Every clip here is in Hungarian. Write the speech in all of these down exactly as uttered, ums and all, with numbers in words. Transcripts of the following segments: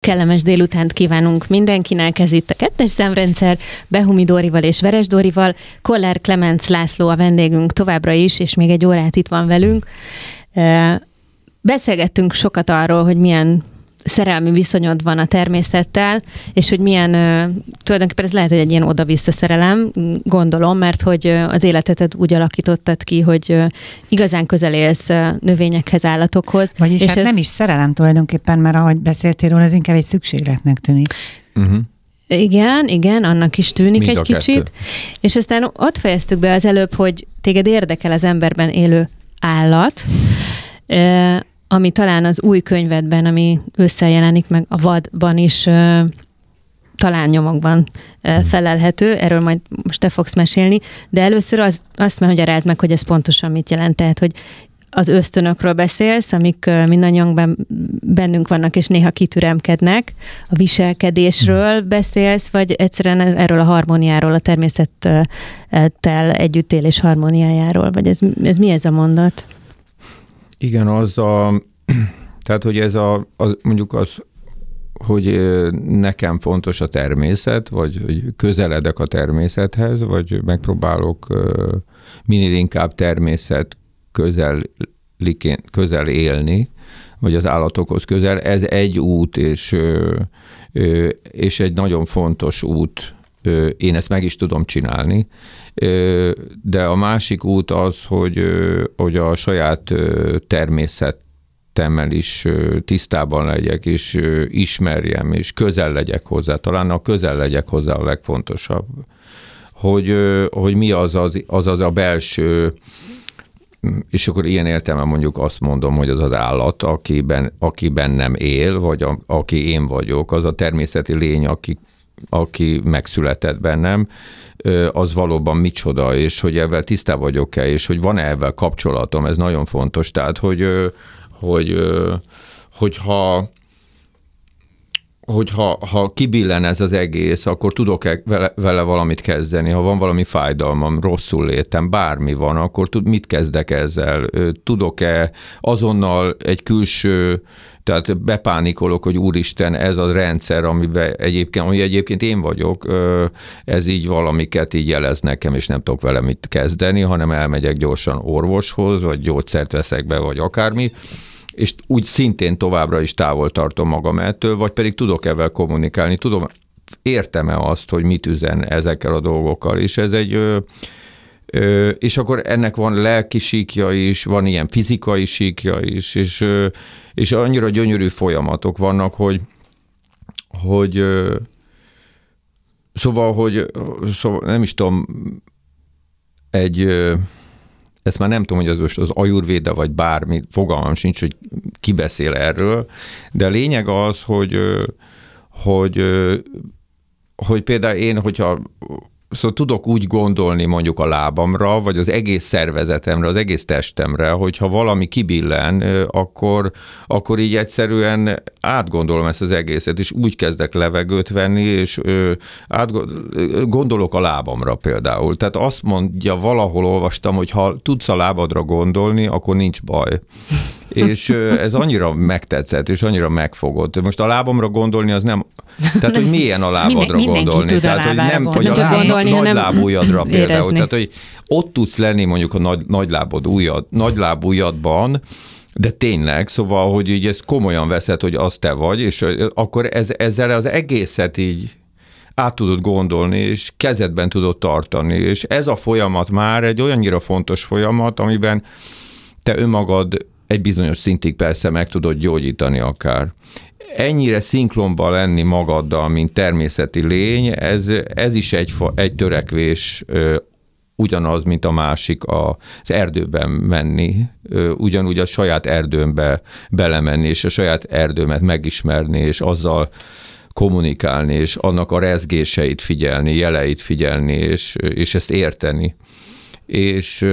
Kellemes délutánt kívánunk mindenkinek, ez itt a Kettes Számrendszer, Behumi Dórival és Veres Dórival. Koller Klemenc László a vendégünk továbbra is, és még egy órát itt van velünk. Beszélgettünk sokat arról, hogy milyen szerelmi viszonyod van a természettel, és hogy milyen, tulajdonképpen ez lehet, hogy egy ilyen oda-vissza szerelem, gondolom, mert hogy az életetet úgy alakítottad ki, hogy igazán közel élsz növényekhez, állatokhoz. Vagyis és hát ez... nem is szerelem tulajdonképpen, mert ahogy beszéltél róla, ez inkább egy szükségletnek tűnik. Uh-huh. Igen, igen, annak is tűnik Mind egy kicsit. kettő. És aztán ott fejeztük be az előbb, hogy téged érdekel az emberben élő állat, ami talán az új könyvedben, ami összejelenik meg a vadban is, talán nyomokban felelhető, erről majd most te fogsz mesélni, de először az, azt magyarázd meg, hogy ez pontosan mit jelent, tehát, hogy az ösztönökről beszélsz, amik mindannyiunkban bennünk vannak, és néha kitüremkednek, a viselkedésről beszélsz, vagy egyszerűen erről a harmóniáról, a természettel együttélés harmóniájáról, vagy ez, ez mi ez a mondat? Igen, az a, tehát, hogy ez a, az, mondjuk az, hogy nekem fontos a természet, vagy hogy közeledek a természethez, vagy megpróbálok minél inkább természet közel, közel élni, vagy az állatokhoz közel. Ez egy út, és, és egy nagyon fontos út. Én ezt meg is tudom csinálni, de a másik út az, hogy, hogy a saját természetemmel is tisztában legyek, és ismerjem, és közel legyek hozzá. Talán a közel legyek hozzá a legfontosabb. Hogy, hogy mi az az, az az a belső, és akkor ilyen értelemben mondjuk azt mondom, hogy az az állat, akiben, akiben nem él, vagy a, aki én vagyok, az a természeti lény, aki aki megszületett bennem, az valóban micsoda, és hogy ezzel tisztában vagyok-e, és hogy van-e ezzel kapcsolatom, ez nagyon fontos. Tehát, hogy, hogy, hogyha, hogyha ha kibillen ez az egész, akkor tudok-e vele, vele valamit kezdeni, ha van valami fájdalmam, rosszul létem, bármi van, akkor tud, mit kezdek ezzel? Tudok-e azonnal egy külső, tehát bepánikolok, hogy úristen, ez a rendszer, amiben egyébként, ami egyébként én vagyok, ez így valamiket így jelez nekem, és nem tudok vele mit kezdeni, hanem elmegyek gyorsan orvoshoz, vagy gyógyszert veszek be, vagy akármi, és úgy szintén továbbra is távol tartom magam ettől, vagy pedig tudok ebben kommunikálni, tudom, értem-e azt, hogy mit üzen ezekkel a dolgokkal, és ez egy... és akkor ennek van lelki síkja is, van ilyen fizikai síkja is, és, és annyira gyönyörű folyamatok vannak, hogy, hogy szóval, hogy szóval nem is tudom, egy, ezt már nem tudom, hogy az most az ajurvéda, vagy bármi, fogalmam sincs, hogy ki beszél erről, de a lényeg az, hogy, hogy, hogy például én, hogyha szóval tudok úgy gondolni mondjuk a lábamra, vagy az egész szervezetemre, az egész testemre, hogyha valami kibillen, akkor, akkor így egyszerűen átgondolom ezt az egészet, és úgy kezdek levegőt venni, és átgondolok a lábamra például. Tehát azt mondja, valahol olvastam, hogy ha tudsz a lábadra gondolni, akkor nincs baj. És ez annyira megtetszett, és annyira megfogott. Most a lábamra gondolni az nem... Tehát, hogy milyen a lábadra Minden, gondolni. Tehát, hogy nem, hogy a láb, gondolni, nagy lábujjadra például. Érezni. Tehát, hogy ott tudsz lenni mondjuk a nagy, nagy lábod ujjad, nagy lábujjadban, de tényleg, szóval, hogy így ezt komolyan veszed, hogy az te vagy, és akkor ez, ezzel az egészet így át tudod gondolni, és kezedben tudod tartani. És ez a folyamat már egy olyannyira fontos folyamat, amiben te önmagad egy bizonyos szintig persze meg tudod gyógyítani akár. Ennyire szinkronban lenni magaddal, mint természeti lény, ez, ez is egy, egy törekvés, ugyanaz, mint a másik az erdőben menni, ugyanúgy a saját erdőmbe belemenni, és a saját erdőmet megismerni, és azzal kommunikálni, és annak a rezgéseit figyelni, jeleit figyelni, és, és ezt érteni. És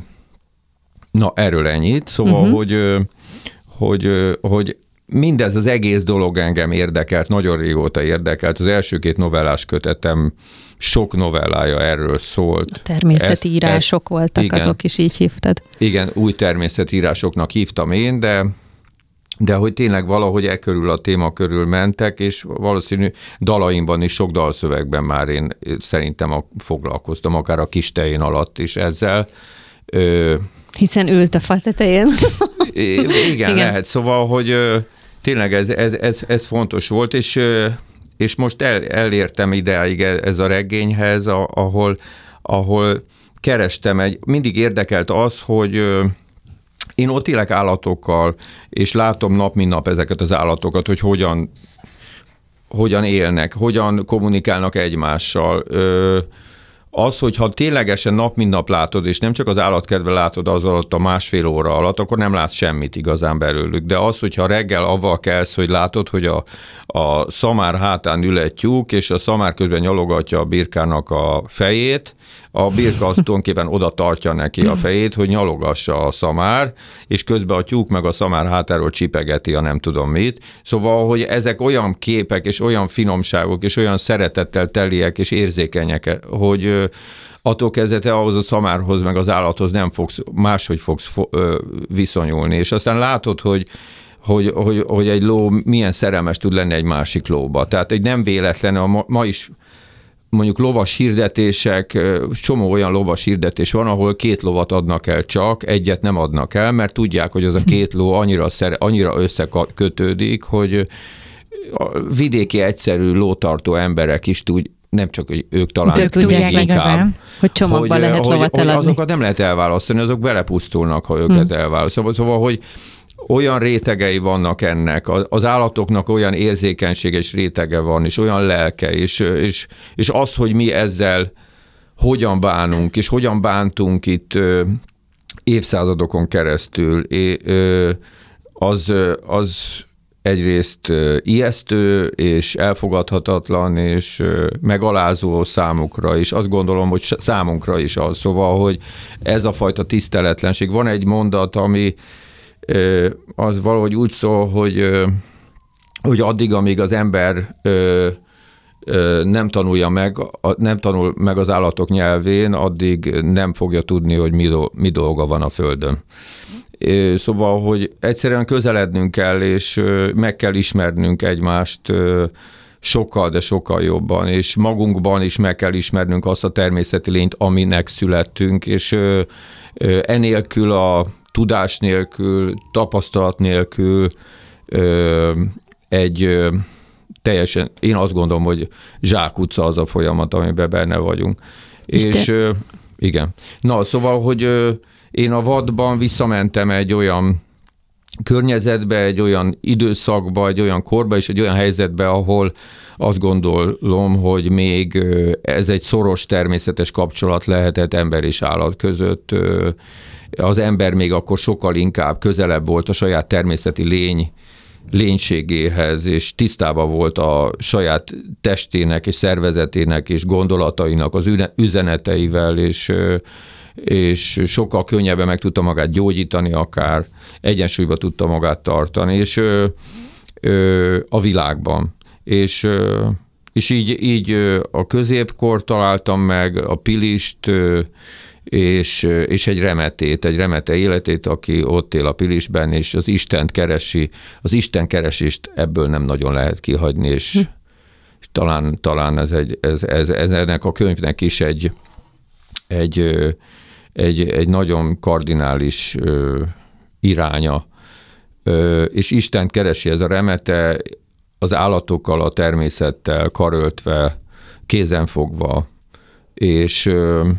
na, erről ennyit. Szóval, uh-huh. hogy, hogy, hogy mindez az egész dolog engem érdekelt, nagyon régóta érdekelt. Az első két novellás kötetem sok novellája erről szólt. A természeti ezt, írások ezt, voltak, igen, azok is így hívtad. Igen, új természeti írásoknak hívtam én, de de hogy tényleg valahogy e körül a téma körül mentek, és valószínű dalaimban is, sok dalszövegben már én szerintem a, foglalkoztam, akár a Kis tején alatt is ezzel. Ö, Hiszen ült a fa tetején. igen, igen, lehet. Szóval, hogy ö, tényleg ez, ez, ez, ez fontos volt, és, ö, és most el, elértem ideig ez a regényhez, ahol, ahol kerestem egy, mindig érdekelt az, hogy ö, én ott élek állatokkal, és látom nap mint nap ezeket az állatokat, hogy hogyan, hogyan élnek, hogyan kommunikálnak egymással. Az, hogyha ténylegesen nap mint nap látod, és nem csak az állatkertben látod az alatt a másfél óra alatt, akkor nem látsz semmit igazán belőlük. De az, hogyha reggel avval kelsz, hogy látod, hogy a, a szamár hátán ül egy tyúk, és a szamár közben nyalogatja a birkának a fejét, a birka azt tulajdonképpen oda tartja neki a fejét, hogy nyalogassa a szamár, és közben a tyúk meg a szamár hátáról csipegeti a nem tudom mit. Szóval, hogy ezek olyan képek, és olyan finomságok, és olyan szeretettel teliek, és érzékenyek, hogy attól kezdve te ahhoz a szamárhoz, meg az állathoz nem fogsz, máshogy fogsz viszonyulni. És aztán látod, hogy Hogy, hogy, hogy egy ló milyen szerelmes tud lenni egy másik lóba. Tehát egy nem véletlen, a ma, ma is mondjuk lovas hirdetések, csomó olyan lovas hirdetés van, ahol két lovat adnak el csak, egyet nem adnak el, mert tudják, hogy az a két ló annyira, szere, annyira összekötődik, hogy a vidéki egyszerű lótartó emberek is tud, nem csak, hogy ők talán de tudják inkább, hogy csomagban hogy, lehet hogy, lovat hogy eladni. azokat nem lehet elválasztani, azok belepusztulnak, ha őket hmm. elválasztani. Szóval, hogy olyan rétegei vannak ennek, az állatoknak olyan érzékenységes rétege van, és olyan lelke, és, és, és az, hogy mi ezzel hogyan bánunk, és hogyan bántunk itt ö, évszázadokon keresztül, é, ö, az, az egyrészt ijesztő, és elfogadhatatlan, és megalázó számukra, és azt gondolom, hogy számunkra is az. Szóval, hogy ez a fajta tiszteletlenség. Van egy mondat, ami az valahogy úgy szól, hogy, hogy addig, amíg az ember nem tanulja meg, nem tanul meg az állatok nyelvén, addig nem fogja tudni, hogy mi, mi dolga van a Földön. Szóval, hogy egyszerűen közelednünk kell, és meg kell ismernünk egymást sokkal, de sokkal jobban, és magunkban is meg kell ismernünk azt a természeti lényt, aminek születtünk, és enélkül a tudás nélkül, tapasztalat nélkül egy teljesen, én azt gondolom, hogy zsákutca az a folyamat, amiben benne vagyunk. Isten. És igen. Na, szóval, hogy én a vadban visszamentem egy olyan környezetbe, egy olyan időszakba, egy olyan korba és egy olyan helyzetbe, ahol azt gondolom, hogy még ez egy szoros természetes kapcsolat lehetett ember és állat között. Az ember még akkor sokkal inkább közelebb volt a saját természeti lény, lénységéhez, és tisztában volt a saját testének és szervezetének és gondolatainak az üzeneteivel, és, és sokkal könnyebben meg tudta magát gyógyítani, akár egyensúlyba tudta magát tartani, és a világban. És, és így, így a középkor találtam meg a Pilist, és, és egy remetét, egy remete életét, aki ott él a Pilisben, és az Istent keresi. Az Isten keresést ebből nem nagyon lehet kihagyni, és hm. talán, talán ez, egy, ez, ez, ez ennek a könyvnek is egy, egy, egy, egy nagyon kardinális iránya. És Istent keresi ez a remete, az állatokkal, a természettel karöltve, kézenfogva, és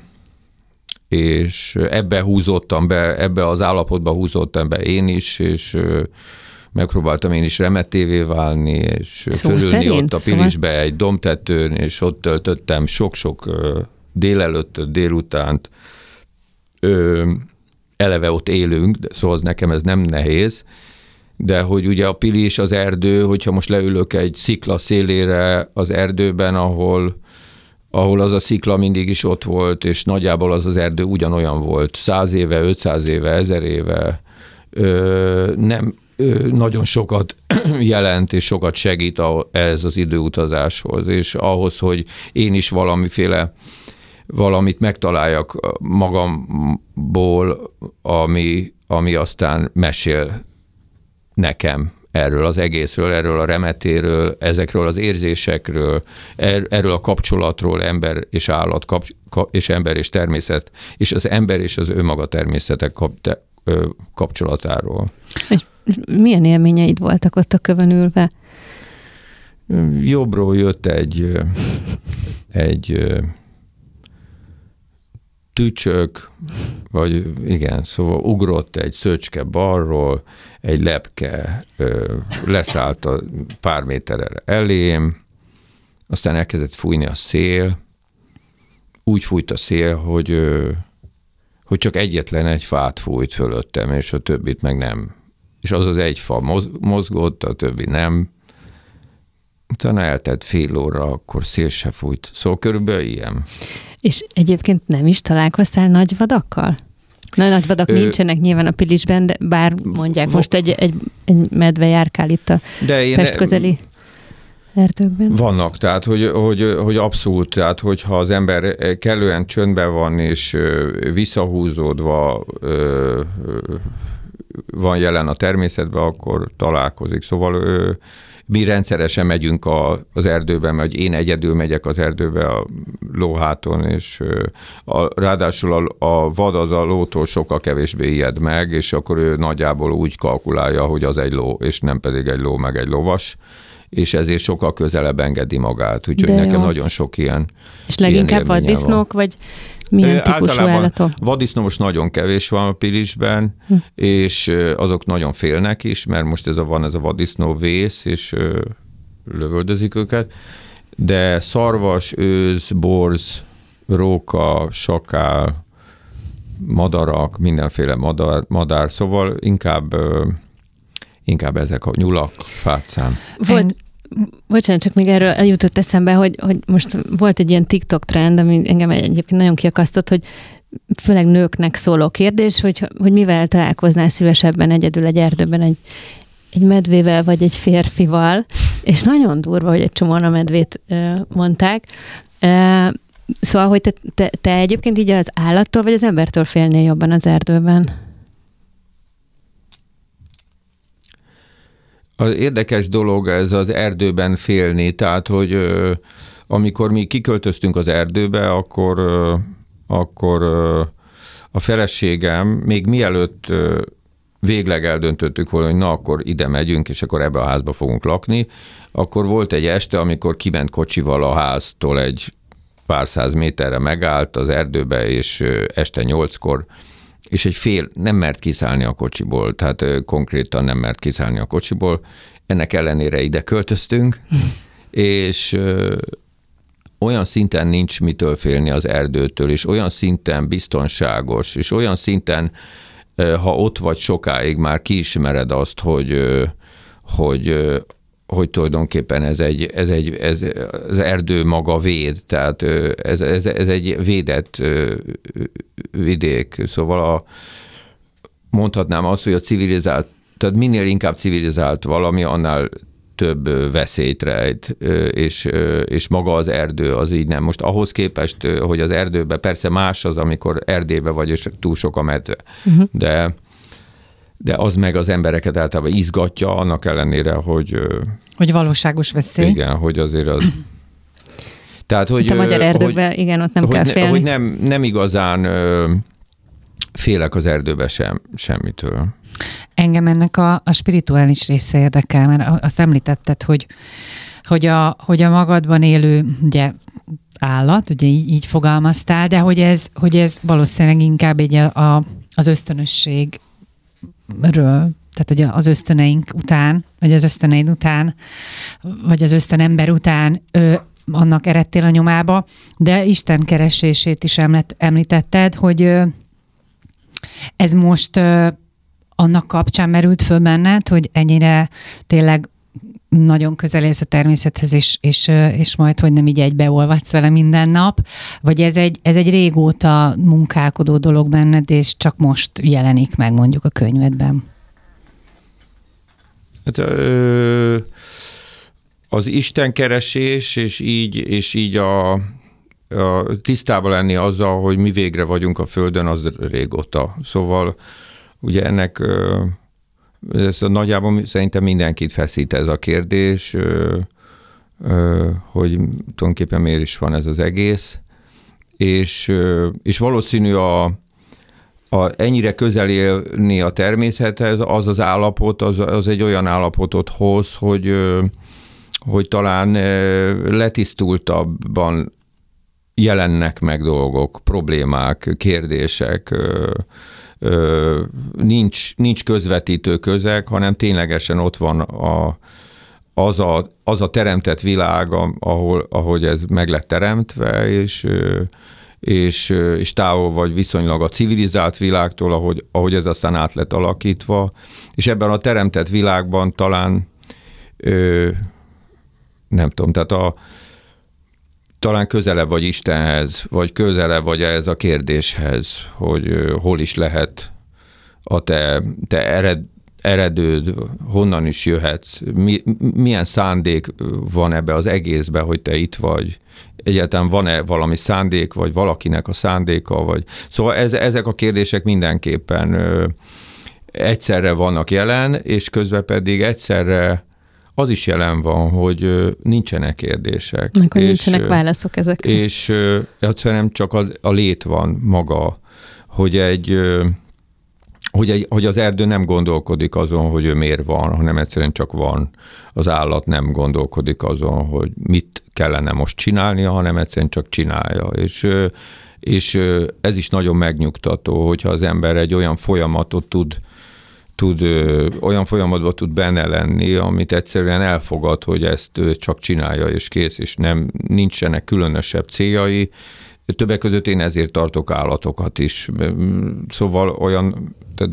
és ebbe húzottam be, ebbe az állapotba húzottam be én is, és megpróbáltam én is remetévé válni, és szó fölülni szerint, ott a Pilisbe szóval... egy dombtetőn, és ott töltöttem sok-sok délelőtt, délutánt. Ö, eleve ott élünk, szóval az nekem ez nem nehéz, de hogy ugye a Pilis, az erdő, hogyha most leülök egy szikla szélére az erdőben, ahol ahol az a szikla mindig is ott volt, és nagyjából az az erdő ugyanolyan volt, száz éve, ötszáz éve, ezer éve, ö, nem ö, nagyon sokat jelent, és sokat segít ez az időutazáshoz, és ahhoz, hogy én is valamiféle, valamit megtaláljak magamból, ami, ami aztán mesél nekem erről az egészről, erről a remetéről, ezekről az érzésekről, er, erről a kapcsolatról, ember és állat, kap, és ember és természet, és az ember és az önmaga természetek kap, te, ö, kapcsolatáról. És milyen élményeid voltak ott a kövön ülve? Jobbról jött egy, egy tücsök, vagy igen, szóval ugrott egy szöcske balról, egy lepke ö, leszállt a pár méterre elém, aztán elkezdett fújni a szél, úgy fújt a szél, hogy, ö, hogy csak egyetlen egy fát fújt fölöttem, és a többit meg nem. És az az egy fa mozgott, a többi nem. Utána eltelt fél óra, akkor szél se fújt. Szóval körülbelül ilyen. És egyébként nem is találkoztál nagy vadakkal? Na, nagy vadak Ö... nincsenek nyilván a Pilisben, de bár mondják, most egy, egy, egy medve járkál itt a Pest közeli erdőkben. Vannak, tehát hogy, hogy, hogy abszolút, tehát hogyha az ember kellően csöndben van, és visszahúzódva van jelen a természetben, akkor találkozik. Szóval mi rendszeresen megyünk a, az erdőben, mert én egyedül megyek az erdőbe a lóháton, és a, ráadásul a, a vad az a lótól sokkal kevésbé ijed meg, és akkor ő nagyjából úgy kalkulálja, hogy az egy ló, és nem pedig egy ló, meg egy lovas, és ezért sokkal közelebb engedi magát. Úgyhogy de nekem jó. Nagyon sok ilyen És leginkább vaddisznók, vagy milyen ö, típusú állatok? Vaddisznó most nagyon kevés van a Pilisben, hm. és azok nagyon félnek is, mert most ez a, van ez a vaddisznó vész, és ö, lövöldözik őket, de szarvas, őz, borz, róka, sakál, madarak, mindenféle madár, madár szóval inkább, ö, inkább ezek a nyulak, fácszám. Volt, bocsánat, csak még erről jutott eszembe, hogy, hogy most volt egy ilyen TikTok trend, ami engem egyébként nagyon kiakasztott, hogy főleg nőknek szóló kérdés, hogy, hogy mivel találkoznál szívesebben egyedül egy erdőben egy, egy medvével, vagy egy férfival, és nagyon durva, hogy egy csomóan a medvét uh, mondták. Uh, szóval, hogy te, te, te egyébként így az állattól, vagy az embertől félnél jobban az erdőben? Az érdekes dolog ez az erdőben félni, tehát, hogy ö, amikor mi kiköltöztünk az erdőbe, akkor, ö, akkor ö, a feleségem még mielőtt ö, végleg eldöntöttük volna, hogy na, akkor ide megyünk, és akkor ebbe a házba fogunk lakni, akkor volt egy este, amikor kiment kocsival a háztól egy pár száz méterre megállt az erdőbe, és ö, este nyolckor és egy fél nem mert kiszállni a kocsiból, tehát konkrétan nem mert kiszállni a kocsiból. Ennek ellenére ide költöztünk, és ö, olyan szinten nincs mitől félni az erdőtől, és olyan szinten biztonságos, és olyan szinten, ö, ha ott vagy sokáig, már kiismered azt, hogy, ö, hogy ö, hogy tulajdonképpen ez egy, ez egy ez, az erdő maga véd, tehát ez, ez, ez egy védett vidék. Szóval a, mondhatnám azt, hogy a civilizált, tehát minél inkább civilizált valami, annál több veszélyt rejt, és, és maga az erdő az így nem. Most ahhoz képest, hogy az erdőben persze más az, amikor erdébe vagy, és túl sok a medve, uh-huh. de de az meg az embereket általában izgatja, annak ellenére, hogy... Hogy valóságos veszély. Igen, hogy azért az... Tehát, hogy... Itt a magyar erdőkben, hogy, igen, ott nem hogy kell félni. Hogy nem, nem igazán ö, félek az erdőbe sem, semmitől. Engem ennek a, a spirituális része érdekel, mert azt említetted, hogy, hogy, a, hogy a magadban élő, ugye, állat, ugye így, így fogalmaztál, de hogy ez, hogy ez valószínűleg inkább egy a, a, az ösztönösség ről, tehát ugye az ösztöneink után, vagy az ösztöneid után, vagy az ösztönember után ö, annak eredtél a nyomába, de Isten keresését is említ, említetted, hogy ö, ez most ö, annak kapcsán merült föl benned, hogy ennyire tényleg nagyon közel élsz a természethez, és, és, és majd, hogy nem így egybeolvadsz vele minden nap, vagy ez egy, ez egy régóta munkálkodó dolog benned, és csak most jelenik meg mondjuk a könyvedben? Hát, ö, az istenkeresés, és így, és így a, a tisztában lenni azzal, hogy mi végre vagyunk a Földön, az régóta. Szóval ugye ennek... Ö, ez nagyjából szerintem mindenkit feszít ez a kérdés, hogy tulajdonképpen miért is van ez az egész, és, és valószínű a, a ennyire közel élni a természethez, az az állapot, az, az egy olyan állapotot hoz, hogy, hogy talán letisztultabban jelennek meg dolgok, problémák, kérdések, nincs, nincs közvetítő közeg, hanem ténylegesen ott van a, az, a, az a teremtett világ, ahol, ahogy ez meg lett teremtve, és, és, és távol vagy viszonylag a civilizált világtól, ahogy, ahogy ez aztán át lett alakítva, és ebben a teremtett világban talán nem tudom, tehát a talán közelebb vagy Istenhez, vagy közelebb vagy ehhez a kérdéshez, hogy hol is lehet a te, te ered, eredőd, honnan is jöhetsz, mi, milyen szándék van ebbe az egészbe, hogy te itt vagy, egyáltalán van-e valami szándék, vagy valakinek a szándéka, vagy... Szóval ez, ezek a kérdések mindenképpen ö, egyszerre vannak jelen, és közben pedig egyszerre az is jelen van, hogy nincsenek kérdések. Meg, hogy és, nincsenek válaszok ezekre. És egyszerűen csak a, a lét van maga, hogy egy, hogy egy, hogy az erdő nem gondolkodik azon, hogy ő miért van, hanem egyszerűen csak van. Az állat nem gondolkodik azon, hogy mit kellene most csinálnia, hanem egyszerűen csak csinálja. És, és ez is nagyon megnyugtató, hogyha az ember egy olyan folyamatot tud tud, ö, olyan folyamatban tud benne lenni, amit egyszerűen elfogad, hogy ezt ő csak csinálja, és kész, és nem, nincsenek különösebb céljai. Többek között én ezért tartok állatokat is. Szóval olyan, tehát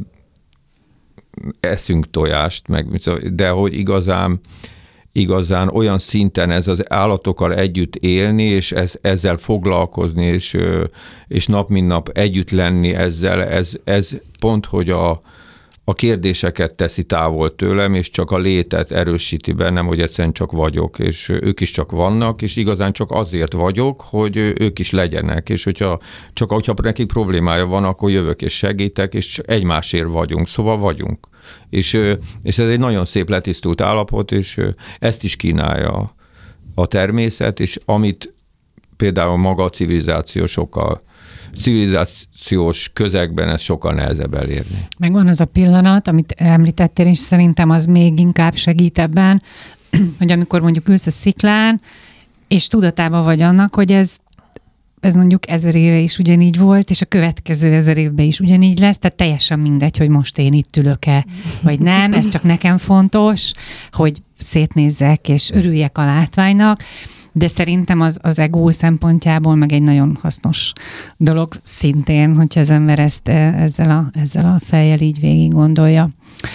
eszünk tojást, meg, de hogy igazán, igazán olyan szinten ez az állatokkal együtt élni, és ez, ezzel foglalkozni, és, és nap mint nap együtt lenni ezzel, ez, ez pont, hogy a a kérdéseket teszi távol tőlem, és csak a létet erősíti bennem, hogy egyszerűen csak vagyok, és ők is csak vannak, és igazán csak azért vagyok, hogy ők is legyenek, és hogyha csak hogyha nekik problémája van, akkor jövök és segítek, és egymásért vagyunk, szóval vagyunk. És, és ez egy nagyon szép letisztult állapot, és ezt is kínálja a természet, és amit például maga a civilizáció sokkal civilizációs közegben ez sokkal nehezebb elérni. Megvan az a pillanat, amit említettél, és szerintem az még inkább segít ebben, hogy amikor mondjuk ülsz a sziklán, és tudatában vagy annak, hogy ez, ez mondjuk ezer éve is ugyanígy volt, és a következő ezer évben is ugyanígy lesz, tehát teljesen mindegy, hogy most én itt ülök-e, vagy nem, ez csak nekem fontos, hogy szétnézzek, és örüljek a látványnak, de szerintem az, az ego szempontjából meg egy nagyon hasznos dolog szintén, hogyha az ember ezt ezzel a, ezzel a fejjel így végig gondolja.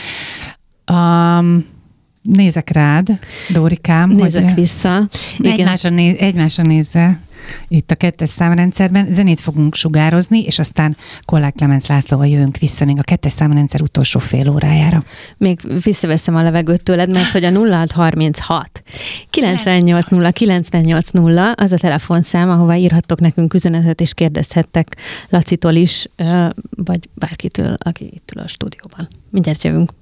Um, nézek rád, Dórikám. Nézek hogy vissza. Egymásra, néz, egymásra nézve itt a kettes számrendszerben zenét fogunk sugározni, és aztán Kollák Klemenc Lászlóval jövünk vissza még a kettes számrendszer utolsó fél órájára. Még visszaveszem a levegőt tőled, mert hogy a nulla hat harminchat kilencvennyolc nulla kilencvennyolc nulla az a telefonszám, ahová írhattok nekünk üzenetet, és kérdezhettek Lacitól is, vagy bárkitől, aki itt ül a stúdióban. Mindjárt jövünk.